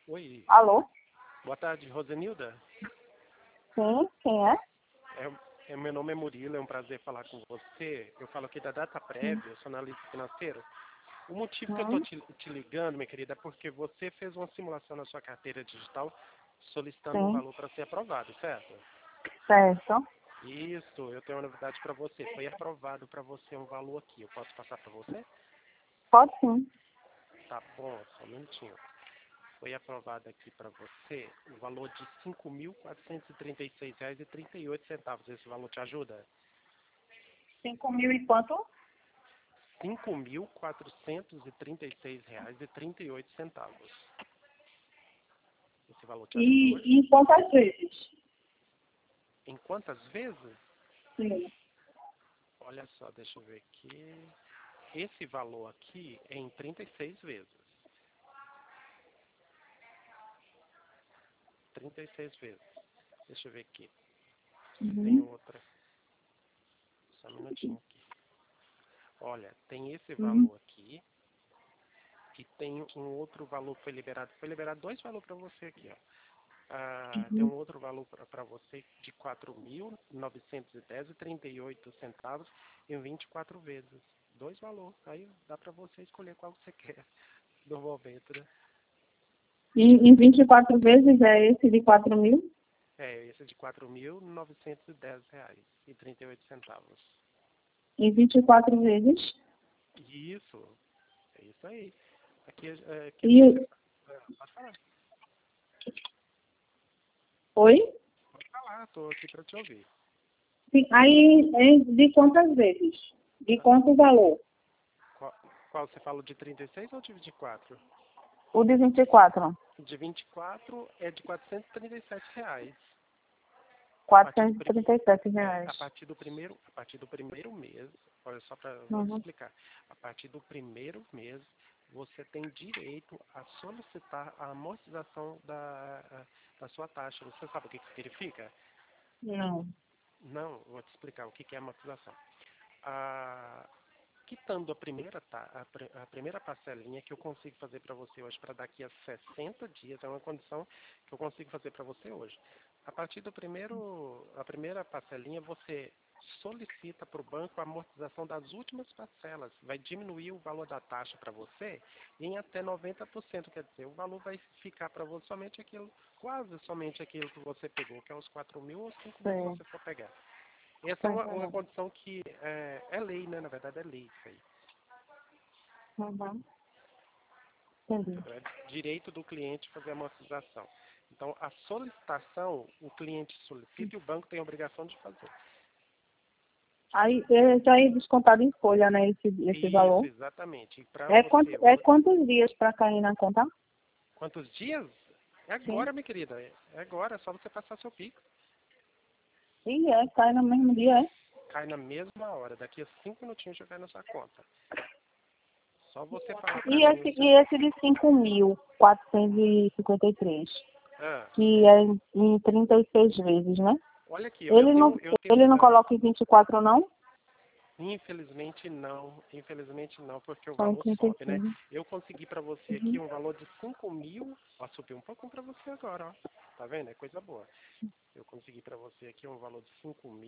Oi, Alô? boa tarde, Rosenilda. Sim, quem é? Meu nome é Murilo, é um prazer falar com você. Eu falo aqui da Data Prévia, eu sou analista financeiro. O motivo que eu estou Hum, te ligando, minha querida, é porque você fez uma simulação na sua carteira digital solicitando um sim, valor para ser aprovado, certo? certo. Isso, eu tenho uma novidade para você. Foi aprovado para você um valor aqui. Eu posso passar para você? Pode sim. Tá bom, só um minutinho. Foi aprovado aqui para você o valor de R$ 5.436,38. Esse valor te ajuda? 5.000 e quanto? R$ 5.436,38. Esse valor te ajuda hoje? E em quantas vezes? Em quantas vezes? Sim. Olha só, deixa eu ver aqui. Esse valor aqui é em 36 vezes. 36 vezes. Deixa eu ver aqui. Se tem Uhum. outra. Só um minutinho aqui. Olha, tem esse Uhum. valor aqui. E tem um outro valor que foi liberado. Foi liberado dois valores para você aqui, ó. Tem Uhum. um outro valor para você de R$ 4.910,38 em 24 vezes. Dois valores. Aí dá para você escolher qual você quer do momento, né? E em 24 vezes é esse de 4.000? Esse é de R$ 4.910,38. Em 24 vezes? Isso, é isso aí. Aqui você... E, Pode falar. oi? Pode falar, estou aqui para te ouvir. Sim, aí é de quantas vezes? De quanto valor? Qual, qual você falou, de 36 ou de 24? O de 24. De 24 é de R$ 437. A partir do, pri- R$ 437. a partir do primeiro mês, olha só vou te Uhum. explicar. A partir do primeiro mês, você tem direito a solicitar a amortização da sua taxa. Você sabe o que significa? Não. Não, vou te explicar o que é amortização. A, Quitando a primeira parcelinha que eu consigo fazer para você hoje para daqui a 60 dias, é uma condição que eu consigo fazer para você hoje. A partir a primeira parcelinha, você solicita para o banco a amortização das últimas parcelas. Vai diminuir o valor da taxa para você em até 90%. Quer dizer, o valor vai ficar para você somente aquilo, quase somente aquilo que você pegou, que é os 4.000 ou 5.000 que Sei. você for pegar. Essa é Tô uma entendendo. condição que é lei, né? Na verdade é lei isso aí. Uhum. Entendi. Entendeu? É direito do cliente fazer a amortização. Então, a solicitação, o cliente solicita e o banco tem a obrigação de fazer. Aí já é descontado em folha, né, esse Isso, valor. exatamente. E para É, você é hoje, quantos dias para cair na conta? quantos dias? É Sim. agora, minha querida. É agora, é só você passar seu Pix. Sim, cai no mesmo dia, é? Cai na mesma hora. Daqui a 5 minutinhos já cai na sua conta. Só você falar para E mim o esse, seu... e esse de 5.453, Ah, que é em 36 vezes, né? olha aqui, ó, Ele não, eu tenho... ele não coloca em 24 não? Infelizmente não, porque o Só em valor sobe, né? 36. Eu consegui para você aqui Uhum. um valor de 5.000, ó, subiu um pouquinho para você agora, ó. Tá vendo? É coisa boa. Eu consegui para você aqui um valor de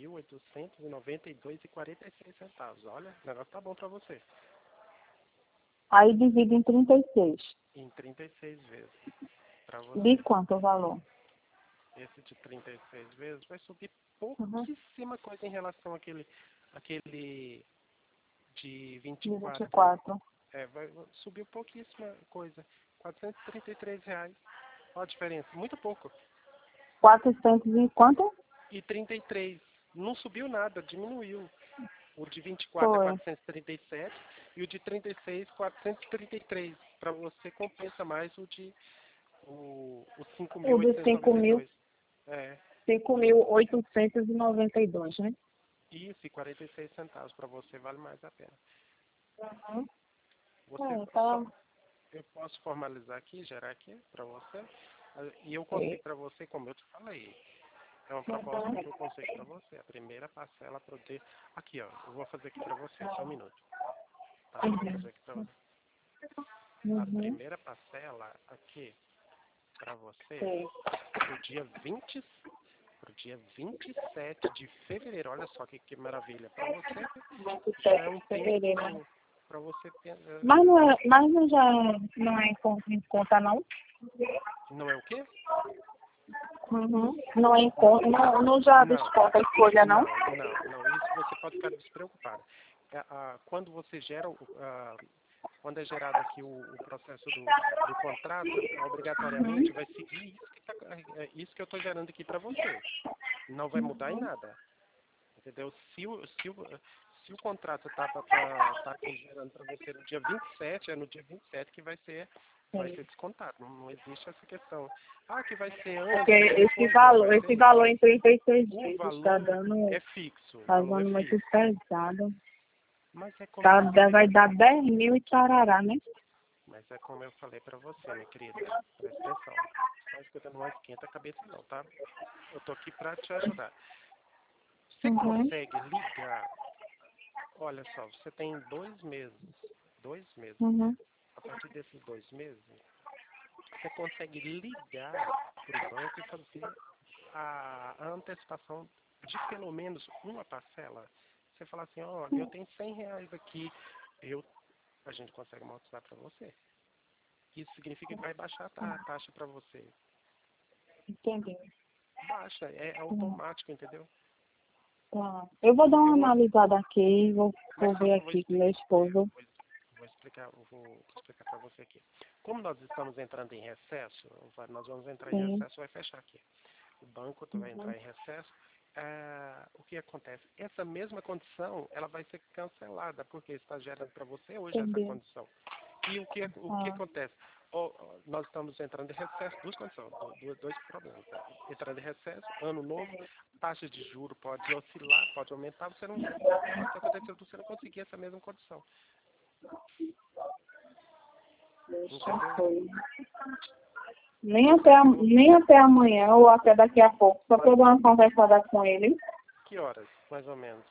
5.892,46. Olha, o negócio tá bom para você. Aí divide em 36. Em 36 vezes para De você. quanto o valor? Esse de 36 vezes vai subir Uhum. pouquíssima coisa em relação àquele de De 24. 24. Vai subir pouquíssima coisa. R$ 433. Olha a diferença, muito pouco. 400 e quanto? E 33, não subiu nada, diminuiu. O de 24 é Foi. 437 e o de 36, 433. Para você compensa mais o O de 5.892. É, 5.892, né? isso, e 46 centavos para você vale mais a pena. Uhum. Você Tá. só, eu posso formalizar aqui, gerar aqui para você. E eu É. consigo para você, como eu te falei. É uma proposta Uhum. que eu consigo para você. A primeira parcela para ter. Aqui, ó. Eu vou fazer aqui para você, só um minuto. Tá? Vou fazer aqui para você. A Uhum. primeira parcela aqui para você Sim. pro dia 20, pro dia 27 de fevereiro. Olha só que maravilha. Para você já é um 27 de fevereiro. tempo para você ter, Mas não já não é em conta, não? não é o quê? Uhum. Não é em conta, não já Não, desconta a escolha, não? não. Isso você pode ficar despreocupado. Quando você gera, quando é gerado aqui o processo do contrato, obrigatoriamente vai seguir isso que eu estou gerando aqui para você. Não vai mudar em nada. Entendeu? Se o contrato está aqui gerando para você no dia 27, é no dia 27 que vai ser descontado. Não existe essa questão. Que vai ser Porque antes, depois, não, vai esse ser. valor em 36 O vezes está valor dando, é fixo. O tá valor é dando muito fixo. pesado. Mas é como eu Tá, falei. vai dar 10 mil e tarará, né? Mas é como eu falei para você, minha querida. Presta atenção. Só escutando, não esquenta a cabeça não, tá? Eu tô aqui para te ajudar. Você Uhum. consegue ligar? Olha só, você tem 2 meses. 2 meses. Uhum. A partir desses 2 meses, você consegue ligar para o banco e fazer a antecipação de pelo menos uma parcela. Você fala assim, olha, eu tenho R$ 100 aqui, a gente consegue amortizar para você. Isso significa que vai baixar a taxa para você. Entendi. Baixa, é Uhum. automático, entendeu? Tá. Eu vou dar uma Eu, analisada aqui, vou mas só ver que eu aqui com meu esposo. vou explicar para você aqui. Como nós estamos entrando em recesso, nós vamos entrar em Sim. recesso, vai fechar aqui. O banco vai Uhum. entrar em recesso. O que acontece? Essa mesma condição, ela vai ser cancelada, porque está gerando para você hoje essa Entendi. condição. E o que Ah, acontece? Nós estamos entrando em recesso, duas condições, dois problemas. Tá? Entrando em recesso, ano novo, taxa de juro pode oscilar, pode aumentar, pode acontecer você não conseguir essa mesma condição. deixa Entendeu? foi. Nem até amanhã ou até daqui a pouco. Só para eu dar uma conversada com ele. Que horas, mais ou menos?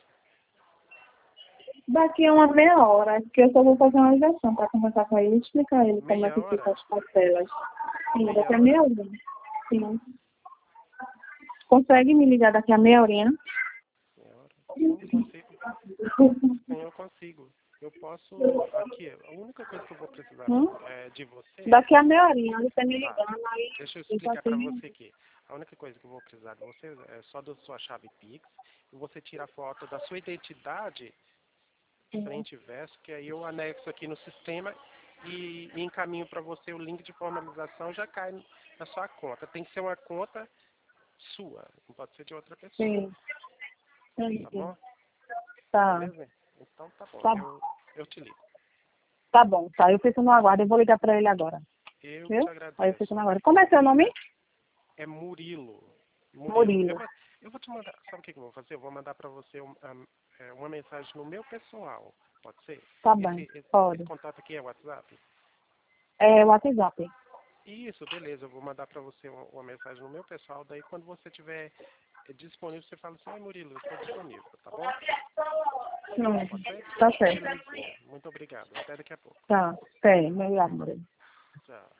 Daqui a uma meia hora, que eu só vou fazer uma ligação para conversar com ele e explicar a ele como é Meia que hora? fica as parcelas. Sim, Meia daqui a hora? meia hora. Sim. Consegue me ligar daqui a meia horinha? Meia hora? Sim, consigo. Sim, eu consigo. Eu posso. Aqui, a única coisa que eu vou precisar Hum? de você. Daqui a meia horinha, ele tá me Tá, ligando, aí deixa eu eu já explicar para tenho. você aqui. A única coisa que eu vou precisar de você é só da sua chave Pix. E você tira a foto da sua identidade, Sim. frente e verso, que aí eu anexo aqui no sistema e encaminho para você o link de formalização, já cai na sua conta. Tem que ser uma conta sua, não pode ser de outra pessoa. Sim. Sim, Tá sim. bom? Tá. Beleza? Então tá bom. Tá, Eu te ligo. tá bom, tá. Eu fico no aguardo. Eu vou ligar para ele agora. Eu que te Viu? Aí eu fico no agradeço. aguardo. Como é seu nome? É Murilo. Murilo. Murilo. Eu vou te mandar. Sabe o que eu vou fazer? Eu vou mandar para você uma mensagem no meu pessoal. Pode ser? Tá bem. Esse Pode. contato aqui é WhatsApp? É o WhatsApp. Isso, beleza. Eu vou mandar para você uma mensagem no meu pessoal. Daí, quando você tiver disponível, você fala assim: Oi, Murilo, eu estou disponível. Tá bom? Não, Pode ser? tá certo. Belezinha. Muito obrigado. Até daqui a pouco. Tá. Até. Obrigado, Murilo. Tchau.